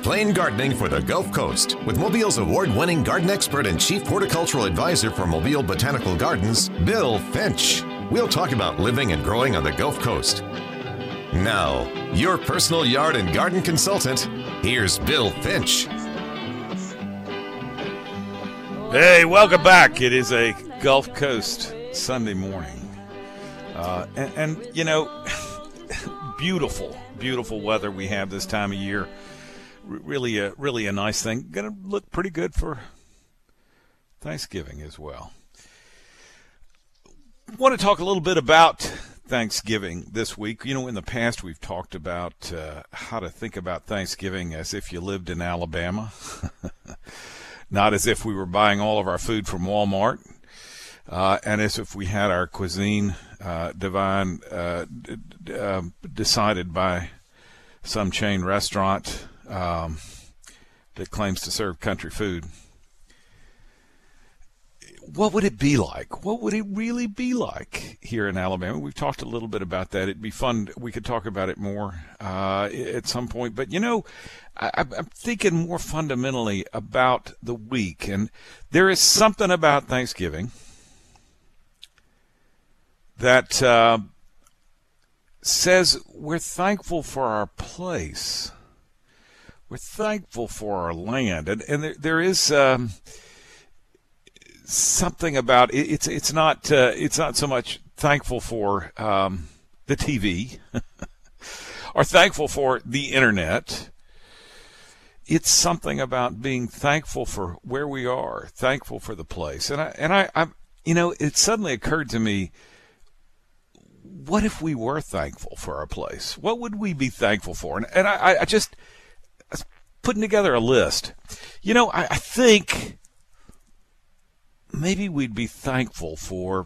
Plain Gardening for the Gulf Coast with Mobile's award-winning garden expert and chief horticultural advisor for Mobile Botanical Gardens, Bill Finch. We'll talk about living and growing on the Gulf Coast. Now, your personal yard and garden consultant, here's Bill Finch. Hey, welcome back. It is a Gulf Coast Sunday morning. And you know, beautiful weather we have this time of year. Really a nice thing. Going to look pretty good for Thanksgiving as well. Want to talk a little bit about Thanksgiving this week. You know, in the past we've talked about how to think about Thanksgiving as if you lived in Alabama, not as if we were buying all of our food from Walmart, and as if we had our cuisine decided by some chain restaurant that claims to serve country food. What would it be like? What would it really be like here in Alabama? We've talked a little bit about that. It'd be fun. We could talk about it more at some point. But, you know, I'm thinking more fundamentally about the week. And there is something about Thanksgiving that says we're thankful for our place. We're thankful for our land, and there is something about it. It's not so much thankful for the TV or thankful for the internet. It's something about being thankful for where we are, thankful for the place, and I you know, it suddenly occurred to me, what if we were thankful for our place? What would we be thankful for? And I just putting together a list. You know, I think maybe we'd be thankful for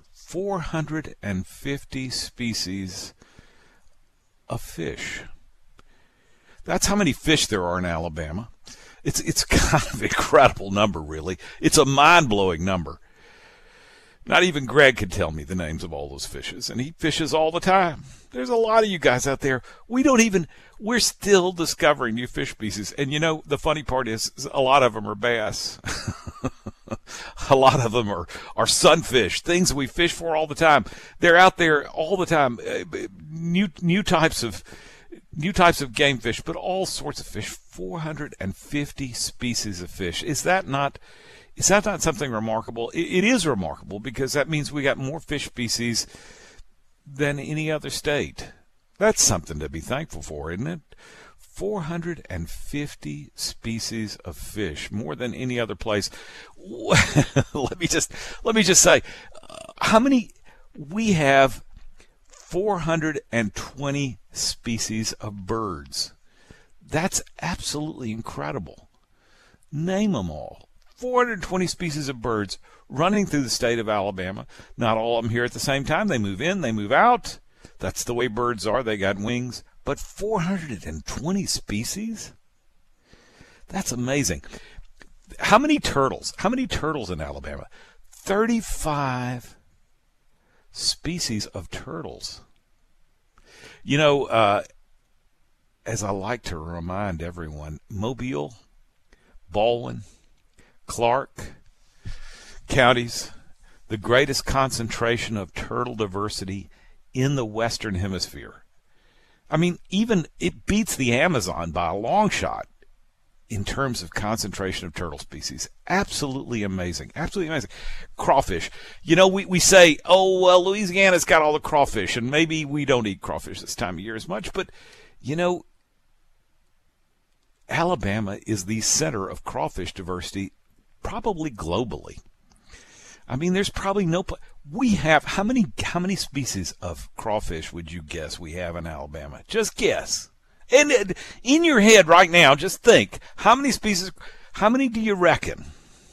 450 species of fish. That's how many fish there are in Alabama. It's kind of an incredible number, really. It's a mind-blowing number. Not even Greg could tell me the names of all those fishes, and he fishes all the time. There's a lot of you guys out there. We're still discovering new fish species. And, you know, the funny part is a lot of them are bass. A lot of them are sunfish, things we fish for all the time. They're out there all the time. New types of game fish, but all sorts of fish. 450 species of fish. Is that not something remarkable? It is remarkable, because that means we got more fish species than any other state. That's something to be thankful for, isn't it? 450 species of fish, more than any other place. Let me just say, how many? We have 420 species of birds. That's absolutely incredible. Name them all. 420 species of birds running through the state of Alabama. Not all of them here at the same time. They move in, they move out. That's the way birds are. They got wings. But 420 species? That's amazing. How many turtles? How many turtles in Alabama? 35 species of turtles. You know, as I like to remind everyone, Mobile, Baldwin, Clark counties, the greatest concentration of turtle diversity in the Western Hemisphere. I mean, even it beats the Amazon by a long shot in terms of concentration of turtle species. Absolutely amazing. Absolutely amazing. Crawfish. You know, we say, oh, well, Louisiana's got all the crawfish, and maybe we don't eat crawfish this time of year as much, but, you know, Alabama is the center of crawfish diversity, probably globally. I mean, there's probably no we have how many species of crawfish would you guess we have in Alabama? Just guess. And in your head right now, just think, how many species, how many do you reckon?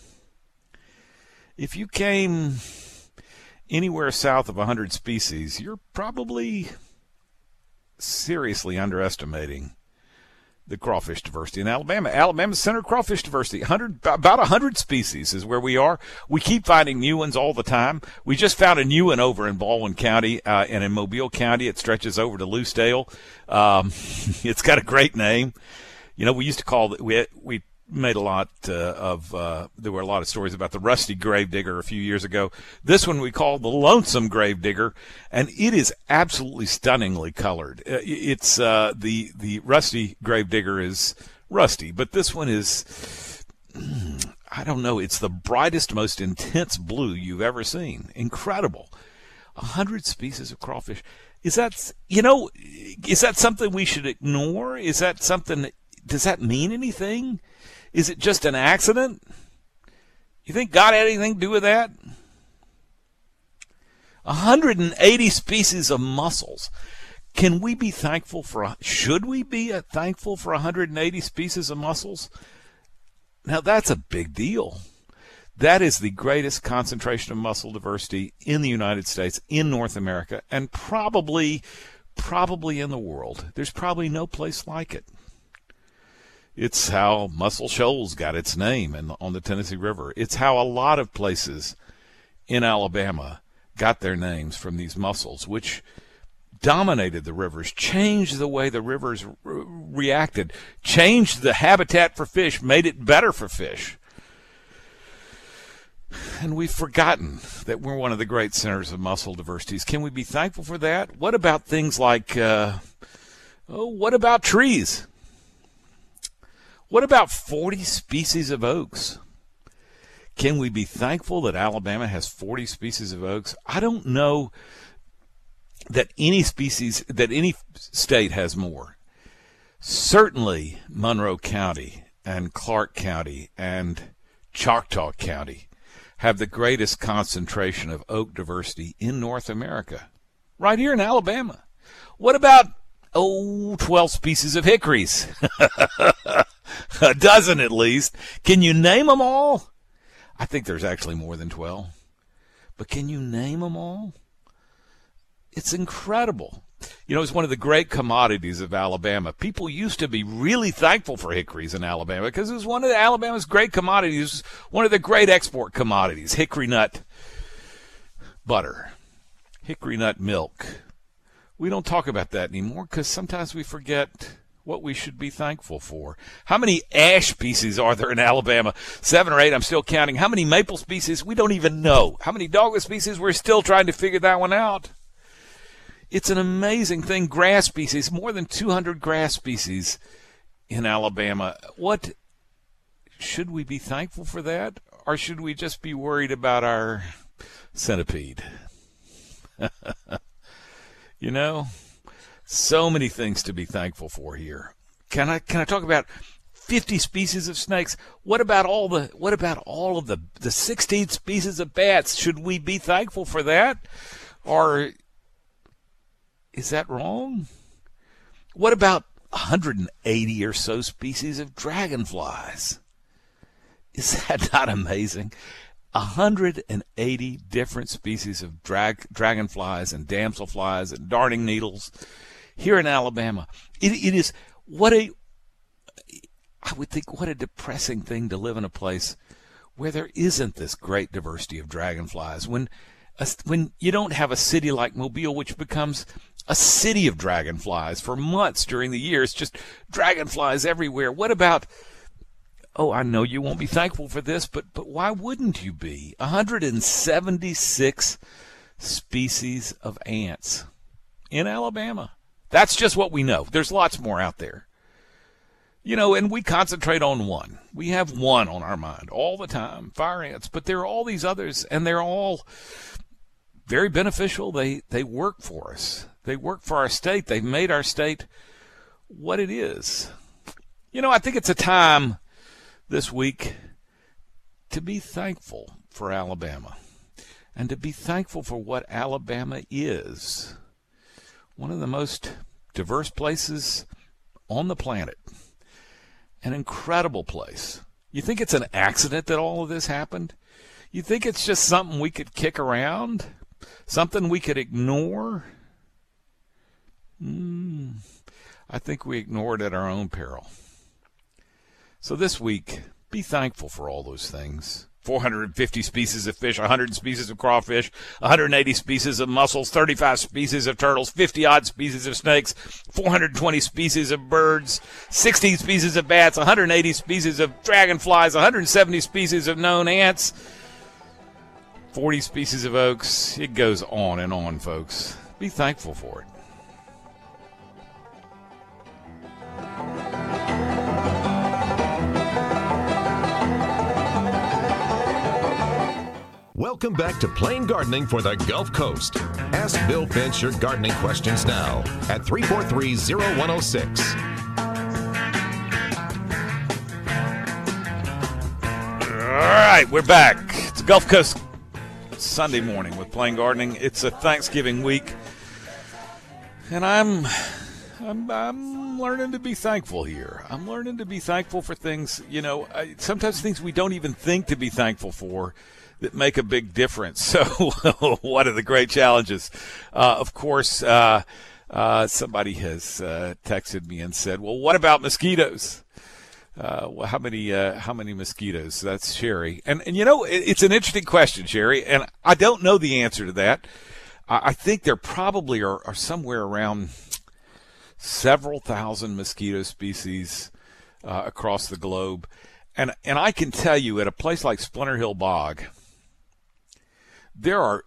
If you came anywhere south of 100 species, you're probably seriously underestimating the crawfish diversity in Alabama. Alabama's center of crawfish diversity. About 100 species is where we are. We keep finding new ones all the time. We just found a new one over in Baldwin County and in Mobile County. It stretches over to Loosedale. It's got a great name. We used to call we made a lot there were a lot of stories about the rusty gravedigger a few years ago. This one we call the lonesome gravedigger, and it is absolutely stunningly colored. It's the rusty gravedigger is rusty, but this one is, I don't know, it's the brightest, most intense blue you've ever seen. Incredible. 100 species of crawfish. Is that something we should ignore? Is that something, does that mean anything? Is it just an accident? You think God had anything to do with that? 180 species of mussels. Can we be thankful should we be thankful for 180 species of mussels? Now that's a big deal. That is the greatest concentration of mussel diversity in the United States, in North America, and probably in the world. There's probably no place like it. It's how Muscle Shoals got its name on the Tennessee River. It's how a lot of places in Alabama got their names from these mussels, which dominated the rivers, changed the way the rivers reacted, changed the habitat for fish, made it better for fish. And we've forgotten that we're one of the great centers of mussel diversities. Can we be thankful for that? What about things like, what about trees? What about 40 species of oaks? Can we be thankful that Alabama has 40 species of oaks? I don't know that any state has more. Certainly Monroe County and Clark County and Choctaw County have the greatest concentration of oak diversity in North America, right here in Alabama. What about, 12 species of hickories? A dozen at least. Can you name them all? I think there's actually more than 12. But can you name them all? It's incredible. It's one of the great commodities of Alabama. People used to be really thankful for hickories in Alabama because it was one of Alabama's great commodities, one of the great export commodities, hickory nut butter, hickory nut milk. We don't talk about that anymore because sometimes we forget what we should be thankful for. How many ash species are there in Alabama? 7 or 8, I'm still counting. How many maple species? We don't even know. How many dogwood species? We're still trying to figure that one out. It's an amazing thing. Grass species, more than 200 grass species in Alabama. What, should we be thankful for that? Or should we just be worried about our centipede? So many things to be thankful for here. Can I talk about 50 species of snakes? What about all of the 16 species of bats? Should we be thankful for that? Or is that wrong? What about 180 or so species of dragonflies? Is that not amazing? 180 different species of dragonflies and damselflies and darning needles here in Alabama. It is I would think what a depressing thing to live in a place where there isn't this great diversity of dragonflies. When you don't have a city like Mobile, which becomes a city of dragonflies for months during the year. It's just dragonflies everywhere. What about, I know you won't be thankful for this, but why wouldn't you be? 176 species of ants in Alabama. That's just what we know. There's lots more out there. And we concentrate on one. We have one on our mind all the time, fire ants. But there are all these others, and they're all very beneficial. They work for us. They work for our state. They've made our state what it is. I think it's a time this week to be thankful for Alabama and to be thankful for what Alabama is. One of the most diverse places on the planet. An incredible place. You think it's an accident that all of this happened? You think it's just something we could kick around? Something we could ignore? I think we ignore it at our own peril. So this week, be thankful for all those things. 450 species of fish, 100 species of crawfish, 180 species of mussels, 35 species of turtles, 50-odd species of snakes, 420 species of birds, 16 species of bats, 180 species of dragonflies, 170 species of known ants, 40 species of oaks. It goes on and on, folks. Be thankful for it. Welcome back to Plain Gardening for the Gulf Coast. Ask Bill Finch your gardening questions now at 343-0106. All right, we're back. It's Gulf Coast Sunday morning with Plain Gardening. It's a Thanksgiving week, and I'm learning to be thankful here. I'm learning to be thankful for things, sometimes things we don't even think to be thankful for that make a big difference. So one of the great challenges, of course, somebody has texted me and said, well, what about mosquitoes? How many mosquitoes? That's Sherry. And it's an interesting question, Sherry, and I don't know the answer to that. I think there probably are somewhere around several thousand mosquito species across the globe. And I can tell you, at a place like Splinter Hill Bog, there are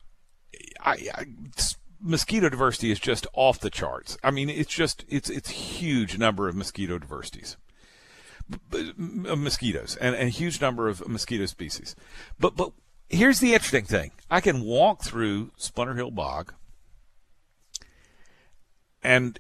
mosquito diversity is just off the charts. I mean, it's huge number of mosquito diversities, mosquitoes, and a huge number of mosquito species. But here's the interesting thing: I can walk through Splinter Hill Bog, and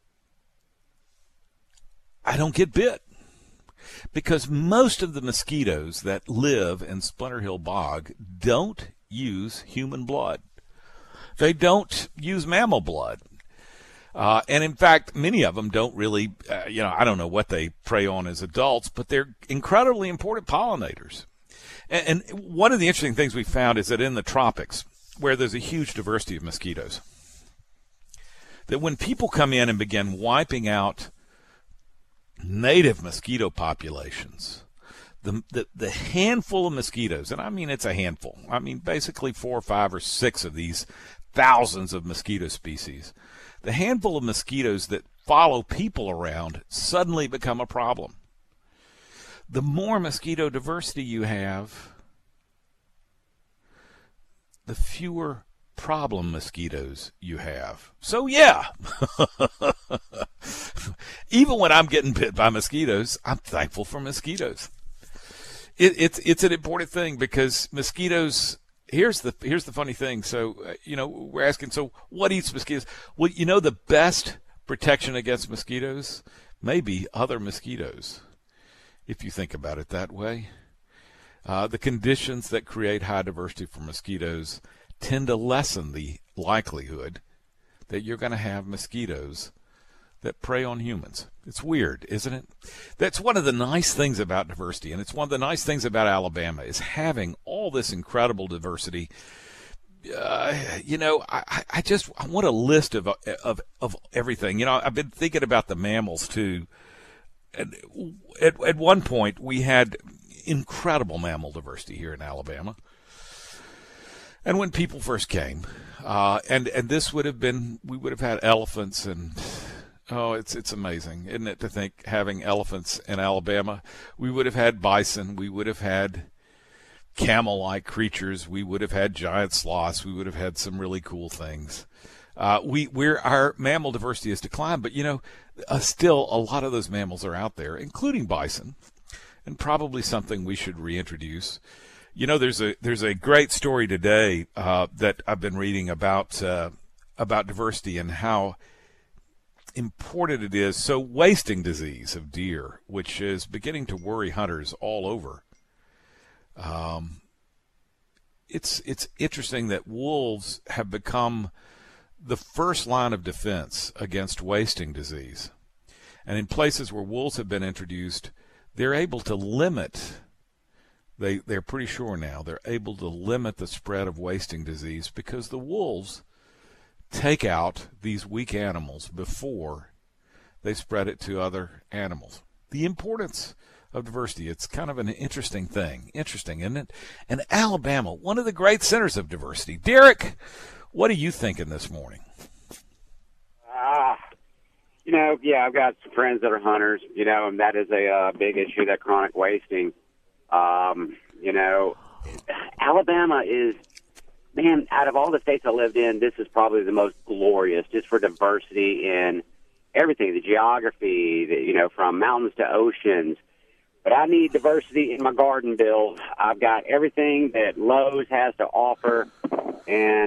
I don't get bit, because most of the mosquitoes that live in Splinter Hill Bog don't use human blood. They don't use mammal blood. And in fact, many of them don't really, I don't know what they prey on as adults, but they're incredibly important pollinators. And one of the interesting things we found is that in the tropics, where there's a huge diversity of mosquitoes, that when people come in and begin wiping out native mosquito populations, the handful of mosquitoes, and I mean it's a handful, I mean basically 4 or 5 or 6 of these thousands of mosquito species, the handful of mosquitoes that follow people around suddenly become a problem. The more mosquito diversity you have, the fewer problem mosquitoes you have. So yeah, even when I'm getting bit by mosquitoes, I'm thankful for mosquitoes. It's an important thing, because mosquitoes, here's the funny thing. So, we're asking, so what eats mosquitoes? Well, the best protection against mosquitoes may be other mosquitoes, if you think about it that way. The conditions that create high diversity for mosquitoes tend to lessen the likelihood that you're going to have mosquitoes that prey on humans. It's weird, isn't it? That's one of the nice things about diversity, and it's one of the nice things about Alabama, is having all this incredible diversity. I want a list of everything. I've been thinking about the mammals too. And at one point, we had incredible mammal diversity here in Alabama. And when people first came, and this would have been, we would have had elephants, and it's amazing, isn't it, to think having elephants in Alabama. We would have had bison, we would have had camel-like creatures, we would have had giant sloths, we would have had some really cool things. Our mammal diversity has declined, but still a lot of those mammals are out there, including bison, and probably something we should reintroduce. There's a great story today that I've been reading about diversity and how important it is. So wasting disease of deer, which is beginning to worry hunters all over. It's interesting that wolves have become the first line of defense against wasting disease. And in places where wolves have been introduced, they're able to limit, they're pretty sure now, they're able to limit the spread of wasting disease, because the wolves take out these weak animals before they spread it to other animals. The importance of diversity. It's kind of an interesting thing. Interesting, isn't it? And Alabama, one of the great centers of diversity. Derek, what are you thinking this morning? I've got some friends that are hunters, and that is a big issue, that chronic wasting. Alabama is, man, out of all the states I lived in, this is probably the most glorious, just for diversity in everything, the geography, from mountains to oceans. But I need diversity in my garden, Bill. I've got everything that Lowe's has to offer, and,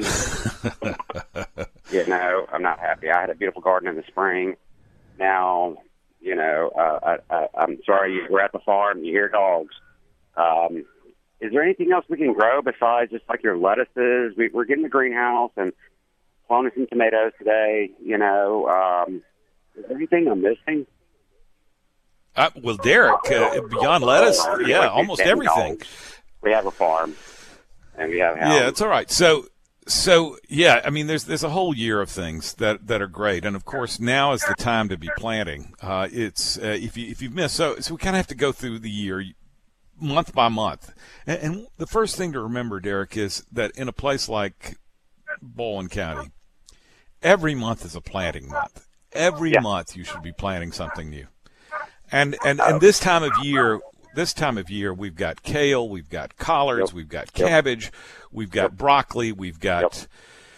I'm not happy. I had a beautiful garden in the spring. Now, I'm sorry, we're at the farm, you hear dogs. Is there anything else we can grow besides just like your lettuces? We're getting the greenhouse and planting some tomatoes today, Is there anything I'm missing? Well, Derek, beyond lettuce, almost everything. Dogs. We have a farm, and we have houses. Yeah, it's all right. So yeah, I mean, there's a whole year of things that are great, and of course now is the time to be planting. It's if you've missed, so we kind of have to go through the year, month by month, and the first thing to remember, Derek, is that in a place like Baldwin County, every month is a planting month. Every month you should be planting something new, and this time of year. This time of year, we've got kale, we've got collards, we've got cabbage, we've got broccoli, we've got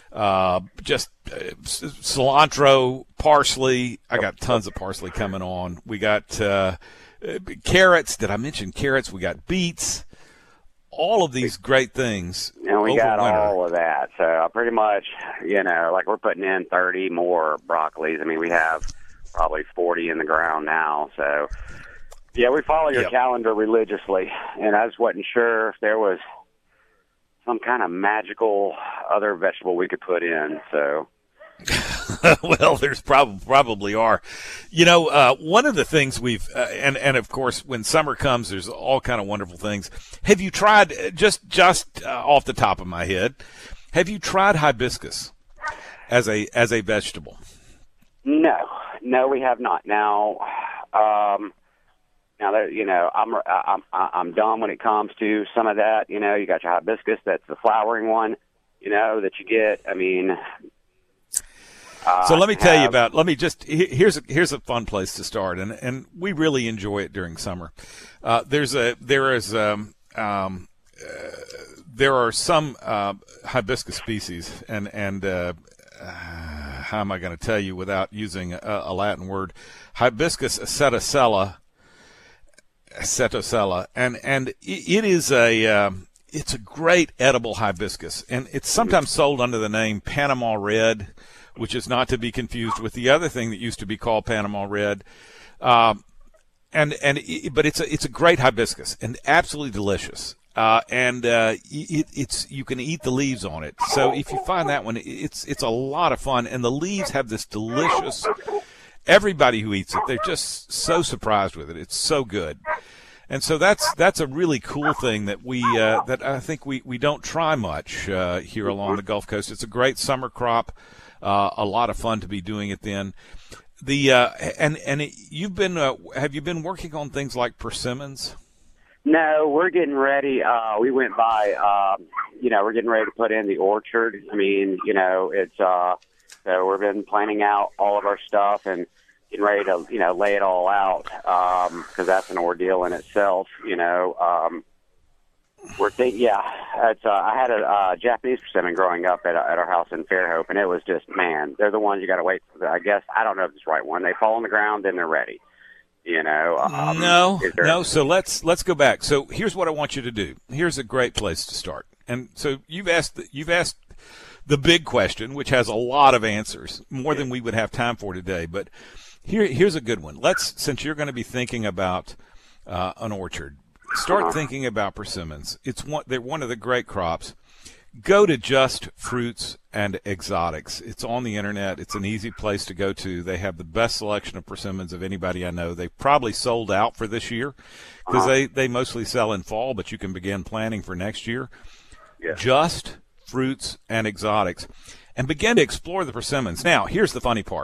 cilantro, parsley. I got tons of parsley coming on. We got carrots. Did I mention carrots? We got beets. All of these great things. And we got winter. all of that. So pretty much, like we're putting in 30 more broccolis. I mean, we have probably 40 in the ground now. So. Yeah, we follow your calendar religiously, and I just wasn't sure if there was some kind of magical other vegetable we could put in. So, well, there's probably are. One of the things we've and of course when summer comes, there's all kind of wonderful things. Have you tried just off the top of my head? Have you tried hibiscus as a vegetable? No, we have not. Now, I'm dumb when it comes to some of that. You got your hibiscus, that's the flowering one, that you get. I mean, so let me tell you about. Here's a fun place to start, and we really enjoy it during summer. There are some hibiscus species, and how am I going to tell you without using a Latin word? Hibiscus acetosella, and it is it's a great edible hibiscus, and it's sometimes sold under the name Panama Red, which is not to be confused with the other thing that used to be called Panama Red. But it's a great hibiscus and absolutely delicious. It's you can eat the leaves on it. So if you find that one, it's a lot of fun, and the leaves have this delicious. Everybody who eats it, they're just so surprised with it. It's so good. And so that's a really cool thing that that I think we don't try much here along the Gulf Coast. It's a great summer crop, a lot of fun to be doing it then. You've been have you been working on things like persimmons? No, we're getting ready. We went by, we're getting ready to put in the orchard. I mean, it's so we've been planning out all of our stuff and getting ready to, lay it all out, because that's an ordeal in itself, we're thinking, I had a Japanese persimmon growing up at our house in Fairhope, and it was just, man, they're the ones you got to wait for. I guess, I don't know if it's the right one. They fall on the ground, then they're ready, No. So let's go back. So here's what I want you to do. Here's a great place to start. And so you've asked the big question, which has a lot of answers, more than we would have time for today. But here's a good one. Since you're going to be thinking about an orchard, start thinking about persimmons. They're one of the great crops. Go to Just Fruits and Exotics. It's on the internet. It's an easy place to go to. They have the best selection of persimmons of anybody I know. They probably sold out for this year because they mostly sell in fall, but you can begin planning for next year. Yeah. Just Fruits and Exotics, and begin to explore the persimmons. Now, here's the funny part.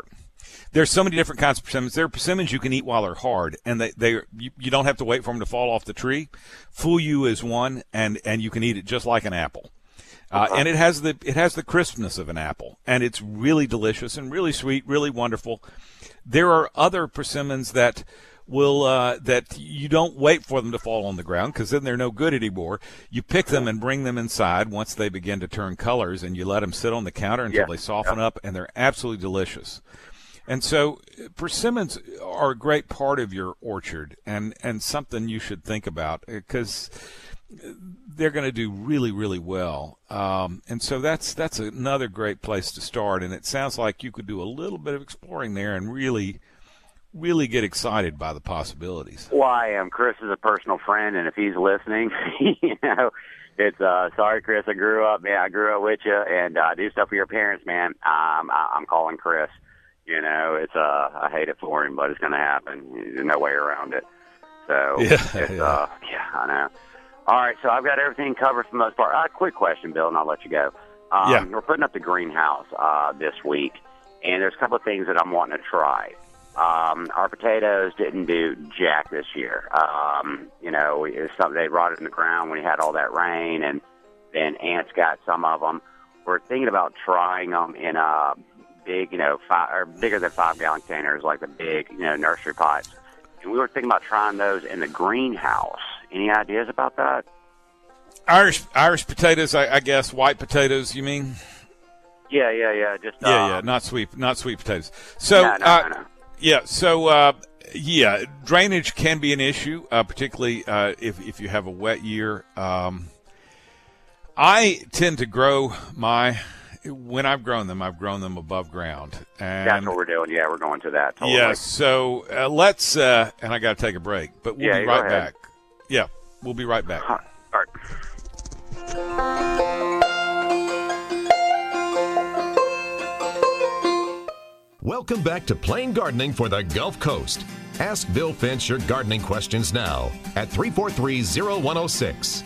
There's so many different kinds of persimmons. There are persimmons you can eat while they're hard, and you don't have to wait for them to fall off the tree. Fuyu is one, and you can eat it just like an apple. And it has the crispness of an apple, and it's really delicious and really sweet, really wonderful. There are other persimmons that will that you don't wait for them to fall on the ground, because then they're no good anymore. You pick them and bring them inside once they begin to turn colors, and you let them sit on the counter until they soften up, and they're absolutely delicious. And so persimmons are a great part of your orchard, and something you should think about, because they're going to do really, really well. And so that's another great place to start. And it sounds like you could do a little bit of exploring there and really, really get excited by the possibilities. Well, I am. Chris is a personal friend, and if he's listening, it's sorry, Chris. I grew up with you, and I do stuff for your parents, man. I'm calling Chris. It's I hate it for him, but it's going to happen. There's no way around it. So I know. All right, so I've got everything covered for the most part. Quick question, Bill, and I'll let you go. We're putting up the greenhouse this week, and there's a couple of things that I'm wanting to try. Our potatoes didn't do jack this year. It's something they rotted in the ground when we had all that rain, and then ants got some of them. We're thinking about trying them in a big, bigger than 5-gallon containers, like the big, nursery pots. And we were thinking about trying those in the greenhouse. Any ideas about that? Irish potatoes, I guess. White potatoes, you mean? Yeah. Just not sweet potatoes. So, no. Yeah. So, drainage can be an issue, particularly if you have a wet year. I tend to grow when I've grown them above ground. And that's what we're doing. Yeah, we're going to that. Totally. Yeah. So let's. And I got to take a break, but we'll be right back. Yeah, we'll be right back. All right. Welcome back to Plain Gardening for the Gulf Coast. Ask Bill Finch your gardening questions now at 343-0106.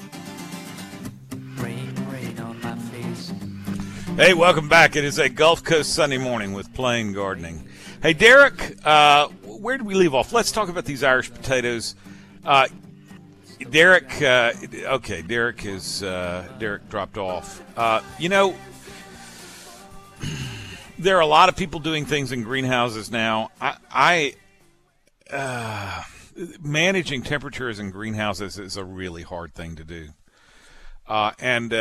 Hey, welcome back. It is a Gulf Coast Sunday morning with Plain Gardening. Hey, Derek, where did we leave off? Let's talk about these Irish potatoes. Derek dropped off. There are a lot of people doing things in greenhouses now. Managing temperatures in greenhouses is a really hard thing to do. And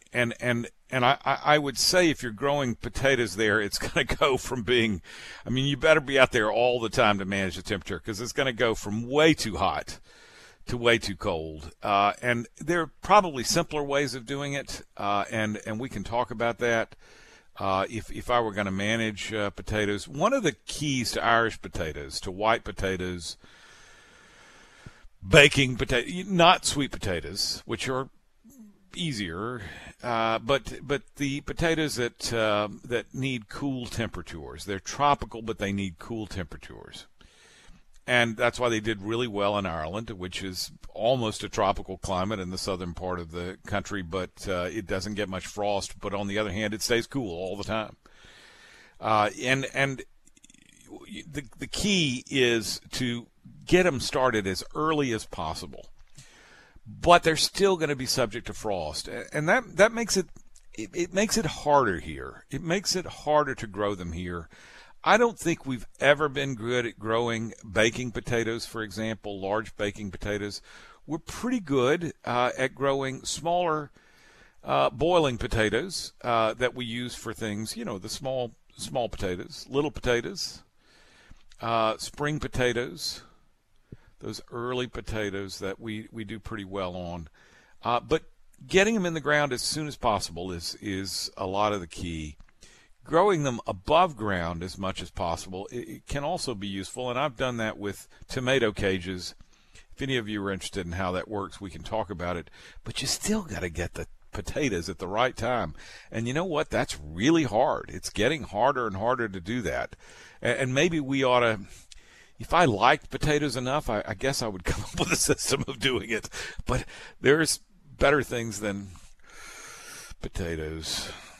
I would say if you're growing potatoes there, it's going to go from you better be out there all the time to manage the temperature, because it's going to go from way too hot to way too cold. And there are probably simpler ways of doing it, and we can talk about that. If I were going to manage potatoes, one of the keys to Irish potatoes, to white potatoes, baking potatoes, not sweet potatoes, which are easier, but the potatoes that need cool temperatures. They're tropical, but they need cool temperatures. And that's why they did really well in Ireland, which is almost a tropical climate in the southern part of the country, but it doesn't get much frost. But on the other hand, it stays cool all the time. And the key is to get them started as early as possible. But they're still going to be subject to frost, and that makes it makes it harder here. It makes it harder to grow them here. I don't think we've ever been good at growing baking potatoes, for example, large baking potatoes. We're pretty good at growing smaller boiling potatoes that we use for things, the small potatoes, little potatoes, spring potatoes, those early potatoes that we do pretty well on. But getting them in the ground as soon as possible is a lot of the key. Growing them above ground as much as possible, it can also be useful, and I've done that with tomato cages. If any of you are interested in how that works, we can talk about it. But you still got to get the potatoes at the right time. And you know what? That's really hard. It's getting harder and harder to do that. And maybe we ought to, if I liked potatoes enough, I guess I would come up with a system of doing it. But there's better things than potatoes.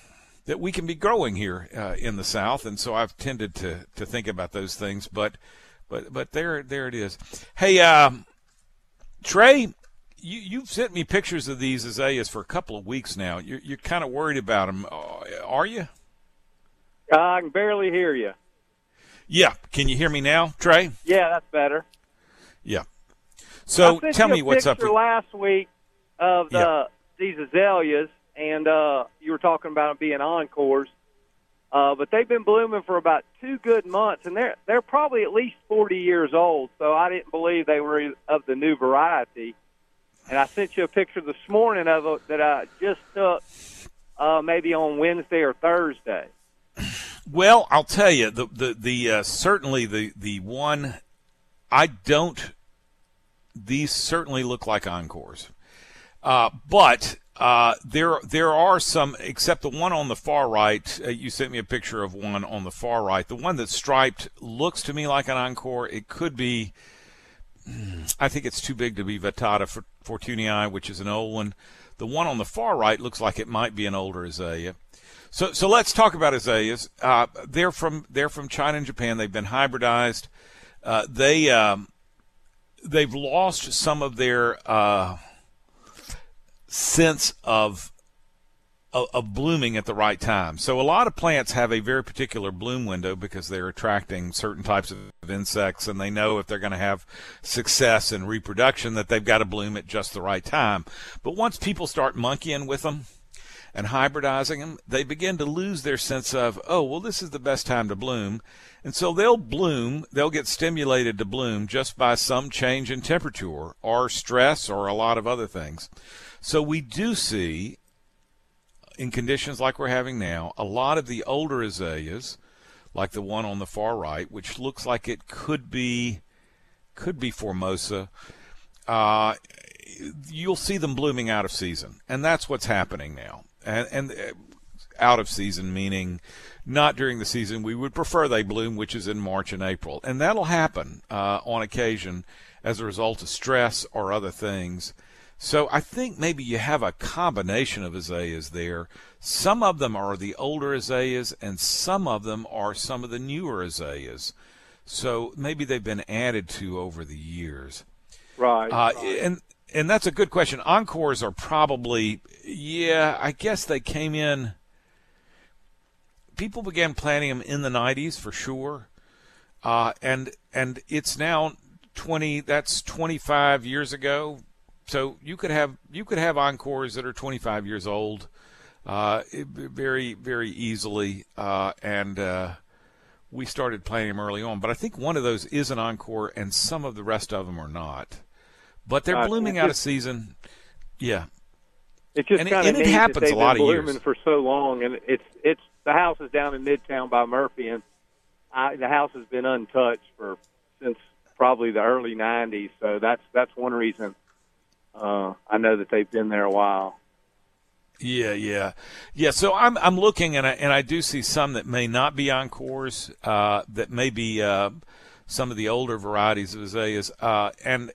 that we can be growing here in the South, and so I've tended to think about those things. But there it is. Hey, Trey, you've sent me pictures of these azaleas for a couple of weeks now. You're kind of worried about them, are you? I can barely hear you. Yeah, can you hear me now, Trey? Yeah, that's better. Yeah. So tell me what's up. I sent you a picture last week of these azaleas, and you were talking about them being encores. But they've been blooming for about 2 good months, and they're probably at least 40 years old. So I didn't believe they were of the new variety. And I sent you a picture this morning of it that I just took maybe on Wednesday or Thursday. Well, I'll tell you, the certainly the one I don't. These certainly look like encores, but there are some, except the one on the far right. You sent me a picture of one on the far right. The one that's striped looks to me like an encore. It could be. I think it's too big to be Vittata Fortunii, which is an old one. The one on the far right looks like it might be an older azalea. So let's talk about azaleas. They're from China and Japan. They've been hybridized. They've lost some of their sense of blooming at the right time. So a lot of plants have a very particular bloom window because they're attracting certain types of insects, and they know if they're going to have success in reproduction that they've got to bloom at just the right time. But once people start monkeying with them and hybridizing them, they begin to lose their sense of, oh, well, this is the best time to bloom. And so they'll bloom, they'll get stimulated to bloom just by some change in temperature or stress or a lot of other things. So we do see, in conditions like we're having now, a lot of the older azaleas, like the one on the far right, which looks like it could be Formosa, you'll see them blooming out of season. And that's what's happening now. And out of season, meaning not during the season. We would prefer they bloom, which is in March and April. And that'll happen on occasion as a result of stress or other things. So I think maybe you have a combination of azaleas there. Some of them are the older azaleas, and some of them are some of the newer azaleas. So maybe they've been added to over the years. Right. And that's a good question. Encores are probably, I guess they came in. People began planting them in the 90s for sure, and it's now 25 years ago. So you could have encores that are 25 years old, very, very easily, and we started planting them early on. But I think one of those is an encore, and some of the rest of them are not. But they're blooming out of season. Yeah. It's just kind of neat happens that they've a lot been of blooming years for so long, and it's the house is down in Midtown by Murphy, and the house has been untouched since probably the early '90s. So that's one reason I know that they've been there a while. Yeah. So I'm looking, and I do see some that may not be encores, that may be some of the older varieties of azaleas, and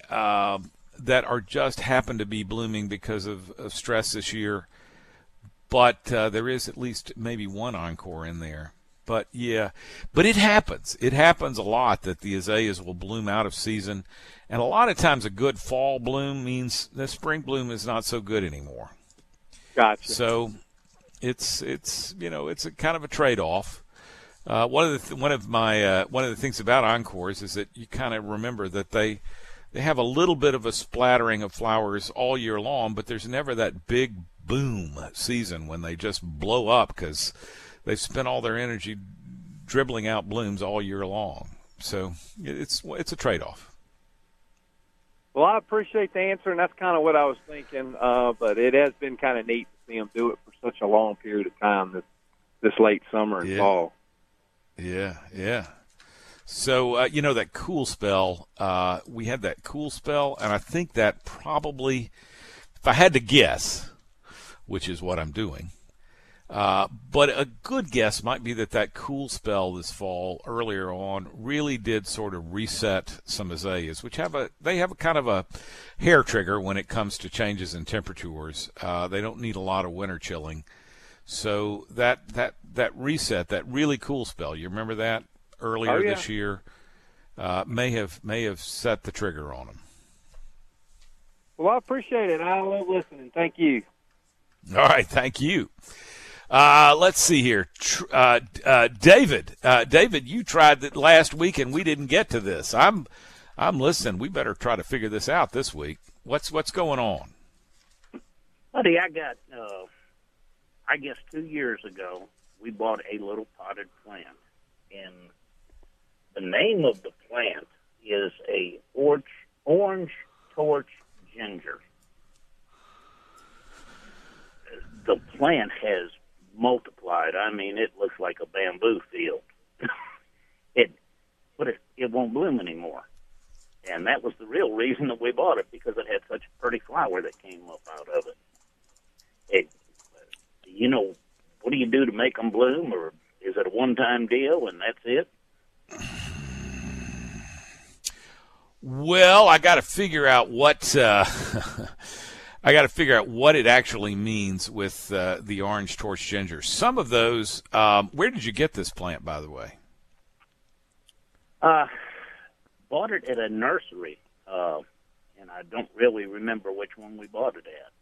that are just happen to be blooming because of stress this year. But there is at least maybe one encore in there. But it happens. It happens a lot that the azaleas will bloom out of season, and a lot of times a good fall bloom means the spring bloom is not so good anymore. Gotcha. So it's a kind of a trade-off. One of the things about encores is that you kind of remember that they have a little bit of a splattering of flowers all year long, but there's never that big boom season when they just blow up because they've spent all their energy dribbling out blooms all year long. So it's a trade-off. Well, I appreciate the answer, and that's kind of what I was thinking. But it has been kind of neat to see them do it for such a long period of time this late summer and fall. Yeah. So, that cool spell, we had that cool spell, and I think that probably, if I had to guess, which is what I'm doing, but a good guess might be that cool spell this fall earlier on really did sort of reset some azaleas, which have a kind of a hair trigger when it comes to changes in temperatures. They don't need a lot of winter chilling. So that reset, that really cool spell, you remember that earlier this year, may have set the trigger on them. Well, I appreciate it. I love listening. Thank you. All right, thank you. Let's see here. David, you tried that last week, and we didn't get to this. I'm listening. We better try to figure this out this week. What's going on? Buddy, I got, I guess 2 years ago, we bought a little potted plant. And the name of the plant is a orange torch ginger. The plant has multiplied. I mean, it looks like a bamboo field. But it won't bloom anymore. And that was the real reason that we bought it, because it had such a pretty flower that came up out of it. What do you do to make them bloom, or is it a one-time deal and that's it? Well, I got to figure out what it actually means with the orange torch ginger. Some of those. Where did you get this plant, by the way? Bought it at a nursery, and I don't really remember which one we bought it at.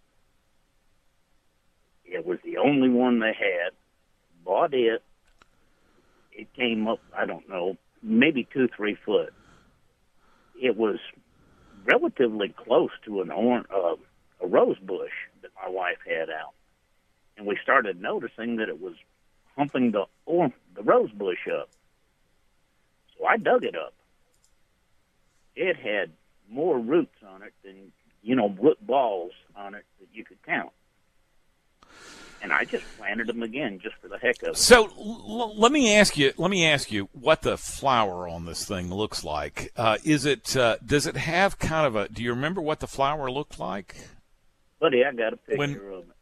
It was the only one they had. Bought it. It came up, I don't know, maybe 2-3 foot. It was relatively close to a rose bush that my wife had out. And we started noticing that it was humping the rose bush up. So I dug it up. It had more roots on it than, root balls on it that you could count. And I just planted them again just for the heck of it. So let me ask you what the flower on this thing looks like. Does it have kind of do you remember what the flower looked like? Buddy, I got a picture of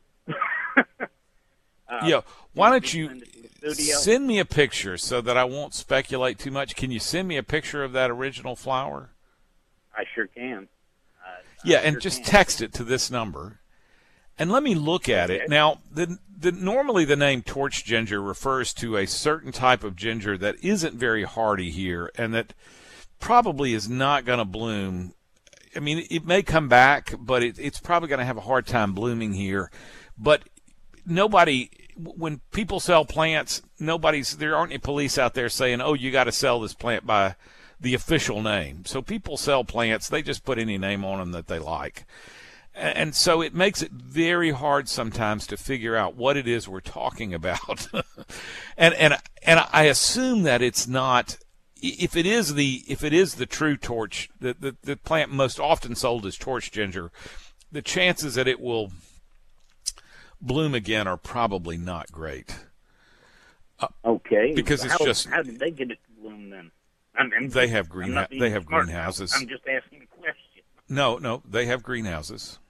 it. Why don't you send me a picture so that I won't speculate too much? Can you send me a picture of that original flower? I sure can. Just text it to this number. And let me look at it. Now, normally the name torch ginger refers to a certain type of ginger that isn't very hardy here and that probably is not going to bloom. I mean, it may come back, but it's probably going to have a hard time blooming here. But when people sell plants, there aren't any police out there saying, oh, you got to sell this plant by the official name. So people sell plants. They just put any name on them that they like. And so it makes it very hard sometimes to figure out what it is we're talking about. and I assume that it's not, if it is the true torch, the plant most often sold as torch ginger, the chances that it will bloom again are probably not great. Okay. Because how did they get it to bloom then? They have greenhouses. I'm just asking a question. No, they have greenhouses.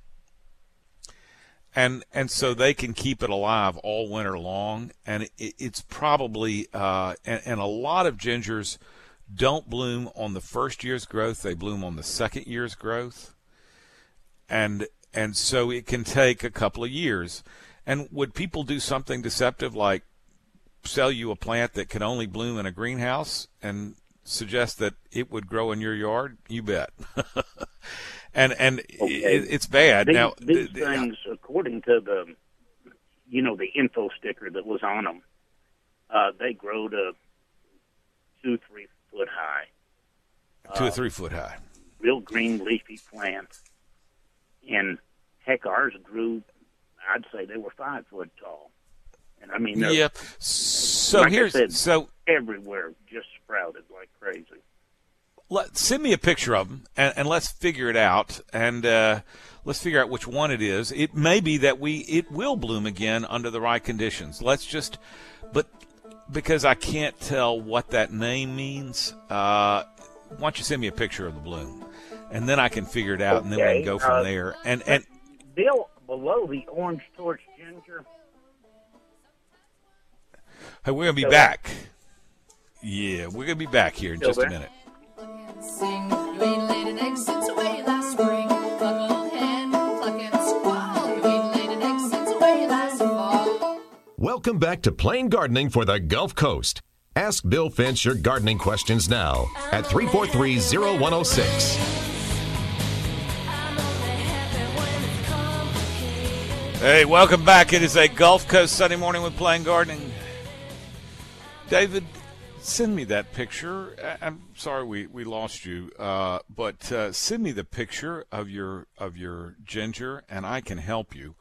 And so they can keep it alive all winter long, and it's probably and a lot of gingers don't bloom on the first year's growth; they bloom on the second year's growth, and so it can take a couple of years. And would people do something deceptive like sell you a plant that can only bloom in a greenhouse and suggest that it would grow in your yard? You bet. And it's bad. These things, according to the info sticker that was on them, they grow to 2-3 foot high. 2 or 3 foot high. Real green leafy plant. And heck, ours grew, I'd say they were 5 foot tall. And I mean, So like everywhere just sprouted like crazy. Send me a picture of them, and let's figure it out, and let's figure out which one it is. It may be that it will bloom again under the right conditions. But because I can't tell what that name means, why don't you send me a picture of the bloom, and then I can figure it out, and then we can go from there. And Bill, below the orange torch ginger. Hey, we're gonna be back. Yeah, we're gonna be back here in just a minute. Sing, you ain't laid an egg since away last spring. Cluck on hen, cluck and squall. You ain't laid an egg since away last fall. Welcome back to Plain Gardening for the Gulf Coast. Ask Bill Finch your gardening questions now at 343-0106. Hey, welcome back. It is a Gulf Coast Sunday morning with Plain Gardening. David, send me that picture. I'm sorry we lost you, but send me the picture of your ginger, and I can help you.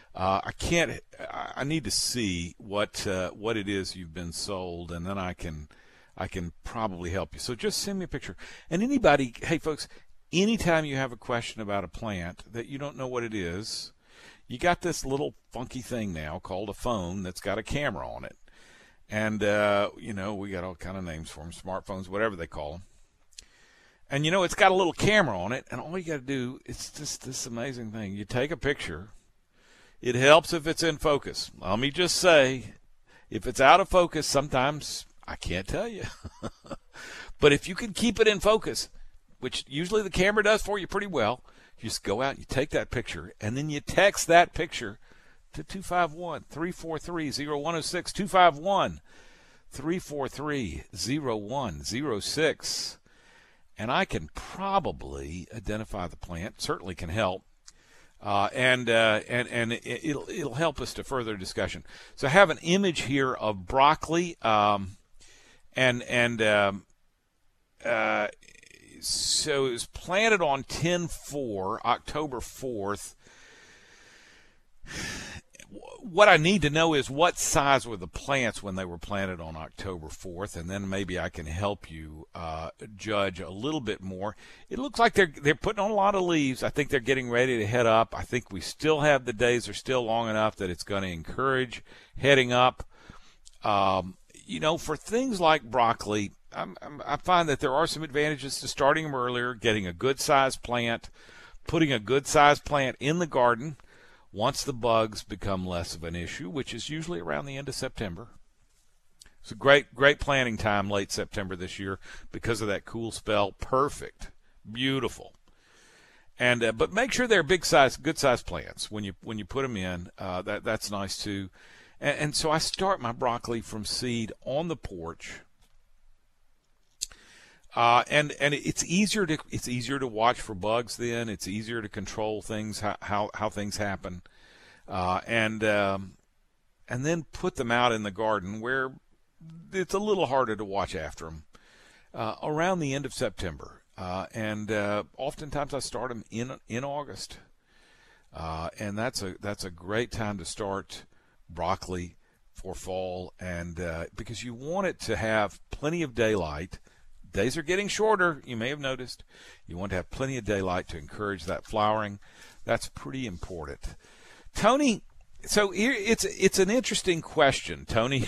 I need to see what it is you've been sold, and then I can probably help you. So just send me a picture. And anybody, hey folks, anytime you have a question about a plant that you don't know what it is, you got this little funky thing now called a phone that's got a camera on it. And, we got all kind of names for them, smartphones, whatever they call them. And, it's got a little camera on it, and all you got to do, it's just this amazing thing. You take a picture. It helps if it's in focus. Let me just say, if it's out of focus, sometimes I can't tell you. But if you can keep it in focus, which usually the camera does for you pretty well, you just go out and you take that picture, and then you text that picture to 251-343-0106, 251-343-0106. And I can probably identify the plant, certainly can help. And it'll help us to further discussion. So I have an image here of broccoli, so it was planted on 10/4, October 4th. What I need to know is what size were the plants when they were planted on October 4th, and then maybe I can help you judge a little bit more. It looks like they're putting on a lot of leaves. I think they're getting ready to head up. I think we still have the days are still long enough that it's going to encourage heading up. For things like broccoli, I find that there are some advantages to starting them earlier, getting a good-sized plant, putting a good-sized plant in the garden once the bugs become less of an issue, which is usually around the end of September. It's a great planting time late September this year because of that cool spell. Perfect. Beautiful. And but make sure they're good size plants when you put them in. That's nice too. And so I start my broccoli from seed on the porch. And it's easier to watch for bugs then. It's easier to control things, how things happen, and then put them out in the garden where it's a little harder to watch after them around the end of September. And oftentimes I start them in August, and that's a great time to start broccoli for fall, and because you want it to have plenty of daylight. Days are getting shorter, you may have noticed. You want to have plenty of daylight to encourage that flowering. That's pretty important. Tony, so here it's an interesting question, Tony.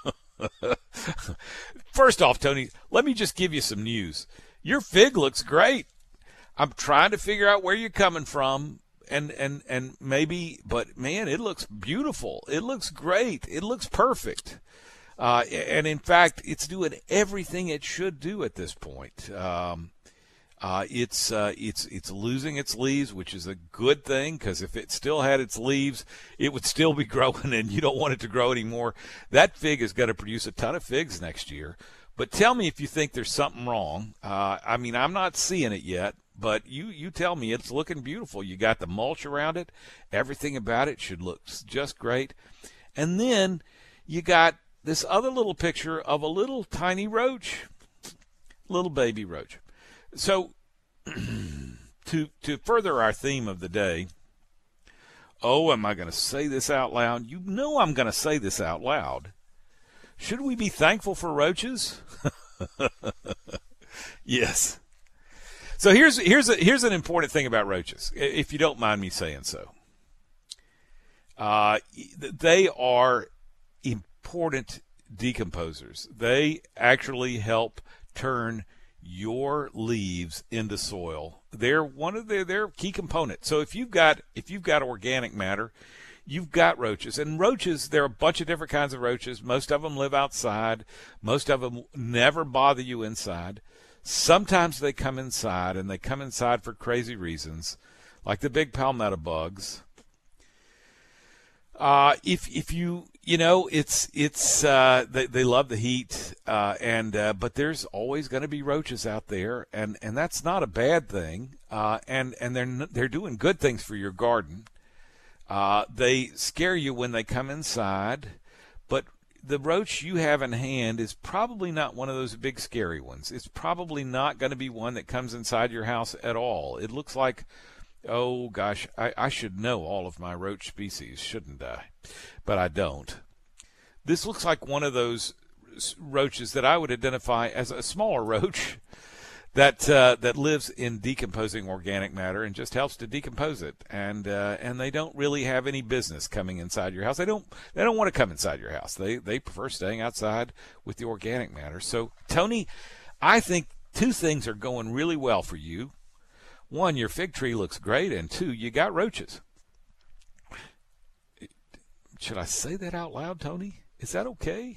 First off, Tony, let me just give you some news. Your fig looks great. I'm trying to figure out where you're coming from and maybe, but man, it looks beautiful. It looks great. It looks perfect. And in fact, it's doing everything it should do at this point. It's losing its leaves, which is a good thing, because if it still had its leaves, it would still be growing, and you don't want it to grow anymore. That fig is going to produce a ton of figs next year. But tell me if you think there's something wrong. I'm not seeing it yet, but you tell me. It's looking beautiful. You got the mulch around it. Everything about it should look just great. And then you got this other little picture of a little tiny roach, little baby roach. So to further our theme of the day, am I going to say this out loud? You know I'm going to say this out loud. Should we be thankful for roaches? Yes. So here's an important thing about roaches, if you don't mind me saying so. They are important decomposers. They actually help turn your leaves into soil. They're one of their key components. So if you've got organic matter, you've got roaches. And roaches, there are a bunch of different kinds of roaches. Most of them live outside. Most of them never bother you inside. Sometimes they come inside, and they come inside for crazy reasons, like the big palmetto bugs. If you They love the heat, but there's always going to be roaches out there, and that's not a bad thing. And they're doing good things for your garden. They scare you when they come inside, but the roach you have in hand is probably not one of those big scary ones. It's probably not going to be one that comes inside your house at all. It looks like, oh gosh, I should know all of my roach species, shouldn't I? But I don't. This looks like one of those roaches that I would identify as a smaller roach that lives in decomposing organic matter and just helps to decompose it. And they don't really have any business coming inside your house. They don't want to come inside your house. They prefer staying outside with the organic matter. So, Tony, I think two things are going really well for you. One, your fig tree looks great, and two, you got roaches. Should I say that out loud, Tony? Is that okay?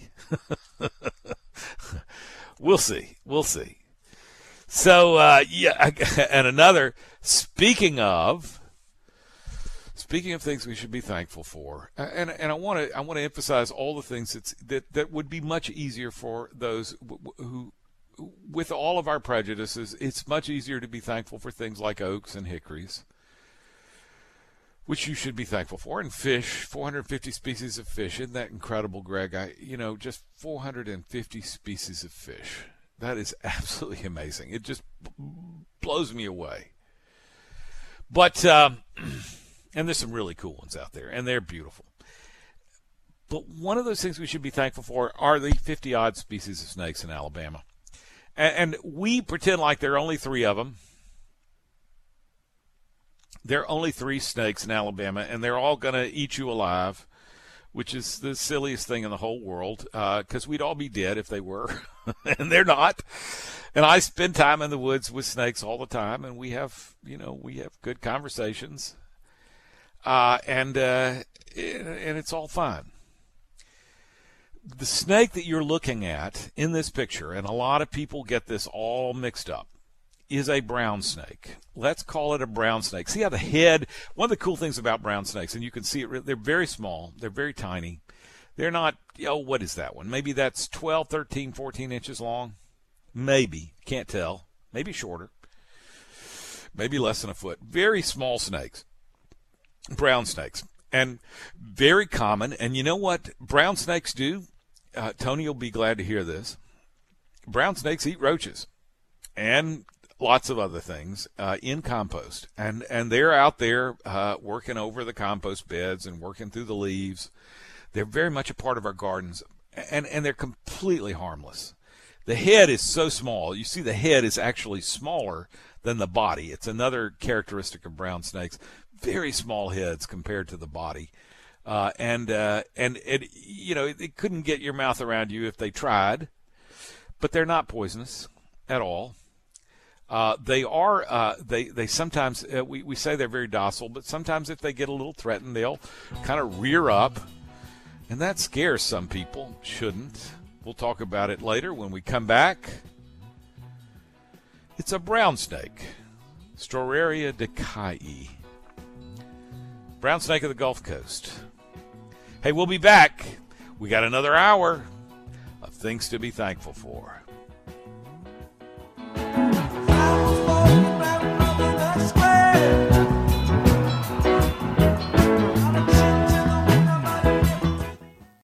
We'll see. So, and another, speaking of things we should be thankful for, and I want to emphasize all the things that would be much easier for those who, with all of our prejudices, it's much easier to be thankful for things like oaks and hickories, which you should be thankful for, and fish, 450 species of fish. Isn't that incredible, Greg? Just 450 species of fish. That is absolutely amazing. It just blows me away. But, and there's some really cool ones out there, and they're beautiful. But one of those things we should be thankful for are the 50-odd species of snakes in Alabama. And we pretend like there are only 3 of them. There are only 3 snakes in Alabama, and they're all going to eat you alive, which is the silliest thing in the whole world, because we'd all be dead if they were, and they're not. And I spend time in the woods with snakes all the time, and we have good conversations, and it's all fine. The snake that you're looking at in this picture, and a lot of people get this all mixed up, is a brown snake. Let's call it a brown snake. See how the head, one of the cool things about brown snakes, and you can see it, they're very small, they're very tiny. They're not, what is that one? Maybe that's 12, 13, 14 inches long. Maybe, can't tell. Maybe shorter. Maybe less than a foot. Very small snakes, brown snakes, and very common. And you know what brown snakes do? Tony will be glad to hear this. Brown snakes eat roaches and lots of other things in compost, and they're out there working over the compost beds and working through the leaves. They're very much a part of our gardens, and they're completely harmless. The head is so small. You see, the head is actually smaller than the body. It's another characteristic of brown snakes. Very small heads compared to the body, and it couldn't get your mouth around you if they tried, but they're not poisonous at all. They sometimes, we say they're very docile, but sometimes if they get a little threatened, they'll kind of rear up, and that scares some people. Shouldn't. We'll talk about it later when we come back. It's a brown snake, Storaria decii. Brown snake of the Gulf Coast. Hey, we'll be back. We got another hour of things to be thankful for.